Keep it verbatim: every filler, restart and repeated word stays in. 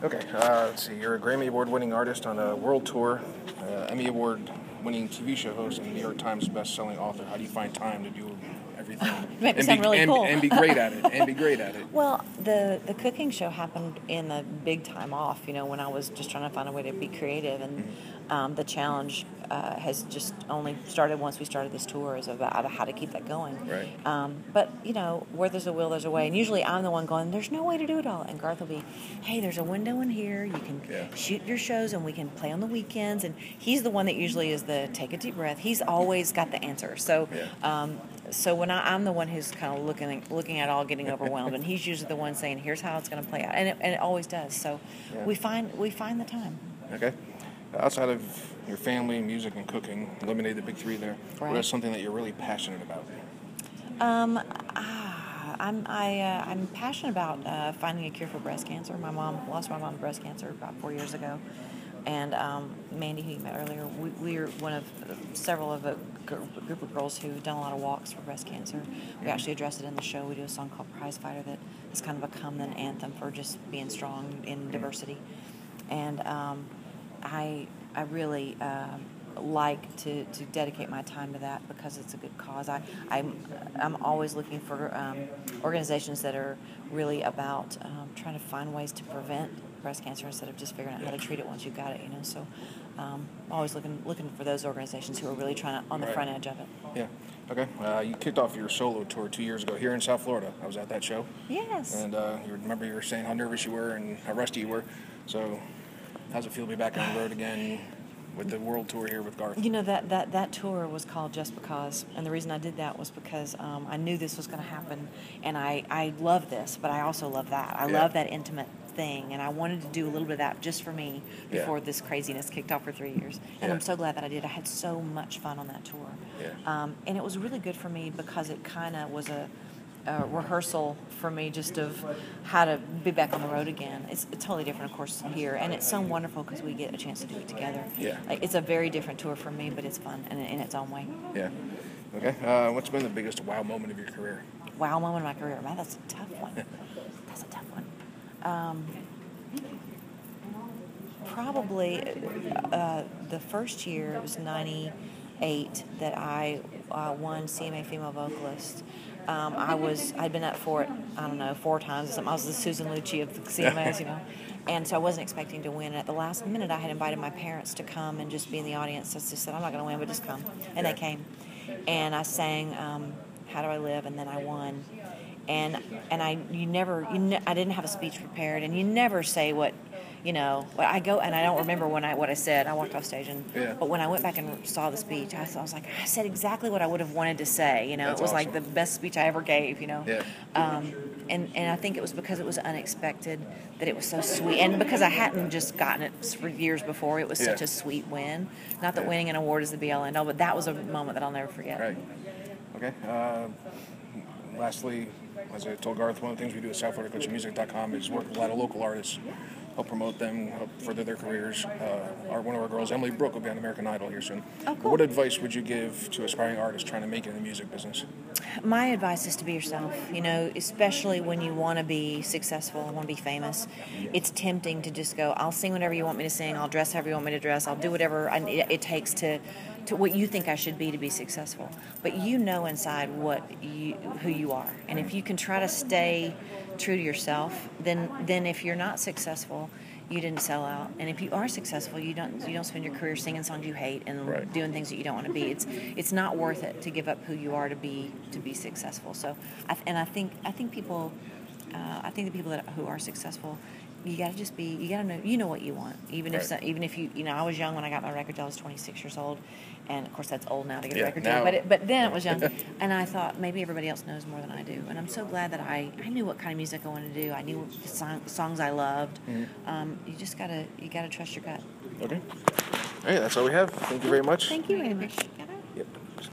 Okay, uh, let's see. You're a Grammy Award-winning artist on a world tour, uh, Emmy Award-winning T V show host, and New York Times best-selling author. How do you find time to do everything? Make me and sound be, really and, cool. and be great at it. And be great at it. Well, the the cooking show happened in the big time off. You know, when I was just trying to find a way to be creative, and Mm-hmm. um, the challenge uh, has just only started once we started this tour. Is about how to keep that going. Right. Um, but you know, where there's a will, there's a way. And usually, I'm the one going, "There's no way to do it all." And Garth will be, "Hey, there's a window in here. You can Yeah. shoot your shows, and we can play on the weekends." And he's the one that usually is the take a deep breath. He's always got the answer. So. Yeah. Um, So when I, I'm the one who's kind of looking looking at it all, getting overwhelmed, and he's usually the one saying, "Here's how it's going to play out," and it, and it always does. So Yeah. we find we find the time. Okay. Outside of your family, music, and cooking, eliminate the big three there. What Right. is something that you're really passionate about? Um, ah, I'm I uh, I'm passionate about uh, finding a cure for breast cancer. My mom lost my mom to breast cancer about four years ago, and um, Mandy, who you met earlier, we, we are one of several of a gr- group of girls who've done a lot of walks for breast cancer. We actually address it in the show. We do a song called Prize Fighter that is kind of a come then anthem for just being strong in diversity, and um, I I really. Um, like to, to dedicate my time to that because it's a good cause. I, I'm, I'm always looking for um, organizations that are really about um, trying to find ways to prevent breast cancer instead of just figuring out how to treat it once you've got it, you know. So um, I'm always looking looking for those organizations who are really trying to, on the Right. front edge of it. Yeah. Okay. Uh, you kicked off your solo tour two years ago here in South Florida. I was at that show. Yes. And uh, you remember you were saying how nervous you were and how rusty you were. So how's it feel to be back on the road again with the world tour here with Garth? You know, that, that, that tour was called Just Because, and the reason I did that was because um, I knew this was going to happen, and I, I love this, but I also love that. I Yeah. love that intimate thing, and I wanted to do a little bit of that just for me before Yeah. this craziness kicked off for three years. And Yeah. I'm so glad that I did. I had so much fun on that tour. Yeah. Um, and it was really good for me because it kind of was a, a rehearsal for me just of how to be back on the road again. It's, it's totally different, of course, here, and it's so wonderful because we get a chance to do it together. Yeah. Like, it's a very different tour for me, but it's fun in, in its own way. Yeah. Okay. Uh, what's been the biggest wow moment of your career? Wow moment of my career, man, that's a tough one. That's a tough one. Um, probably uh, the first year, it was ninety-eight, that I uh, won C M A Female Vocalist. Um, I was, I'd been up for it, I don't know, four times or something. I was the Susan Lucci of the C M As, you know. And so I wasn't expecting to win. And at the last minute, I had invited my parents to come and just be in the audience. I just said, I'm not going to win, but just come. And Yeah. they came. And I sang um, How Do I Live? And then I won. And and I you never you ne- I didn't have a speech prepared, and you never say what you know. What I go and I don't remember when I what I said. I walked off stage, and Yeah. but when I went back and saw the speech, I, I was like, I said exactly what I would have wanted to say. You know, That's it was awesome. like the best speech I ever gave. You know. Yeah. Um, and and I think it was because it was unexpected, that it was so sweet, and because I hadn't just gotten it for years before. It was Yeah. such a sweet win. Not that Yeah. winning an award is the be all end all, but that was a moment that I'll never forget. Right. Okay. Uh, lastly, as I told Garth, one of the things we do at South Florida Country Music dot com is work with a lot of local artists, help promote them, help further their careers. Uh, our, one of our girls, Emily Brooke, will be on American Idol here soon. Oh, cool. What advice would you give to aspiring artists trying to make it in the music business? My advice is to be yourself, you know, especially when you want to be successful and want to be famous. It's tempting to just go, I'll sing whatever you want me to sing, I'll dress however you want me to dress, I'll do whatever I, it, it takes to, to what you think I should be to be successful. But you know inside what you, who you are. And if you can try to stay true to yourself, then then if you're not successful, you didn't sell out. And if you are successful, you don't you don't spend your career singing songs you hate and Right. doing things that you don't want to be. It's it's not worth it to give up who you are to be to be successful. So, I, and I think I think people, uh, I think the people that who are successful, you got to just be you got to know you know what you want. Even if Right. so, even if you you know I was young when I got my record deal. I was twenty-six years old, and of course that's old now to get Yeah, a record now- deal. But it, but then it was young, and I thought maybe everybody else knows more than I do. And I'm so glad that I, I knew what kind of music I wanted to do. I knew the song, songs I loved. Mm-hmm. Um, you just gotta you gotta trust your gut. Okay. Hey, that's all we have. Thank you very much. Thank you very much.